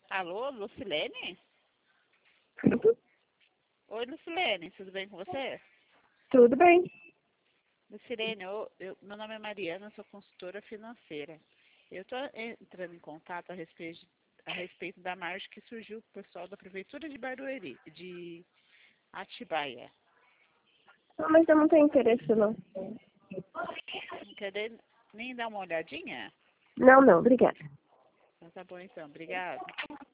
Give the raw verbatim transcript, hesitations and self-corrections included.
Alô, Lucilene? Oi, Lucilene, tudo bem com você? Tudo bem. Lucilene, eu, eu- meu nome é Mariana, sou consultora financeira. Eu estou entrando em contato a respeito, a respeito da margem que surgiu com o pessoal da Prefeitura de Barueri, de Atibaia. Não, mas eu não tenho interesse, não. Não quer de- nem dar uma olhadinha? Não, não, obrigada. Então tá bom então, obrigada.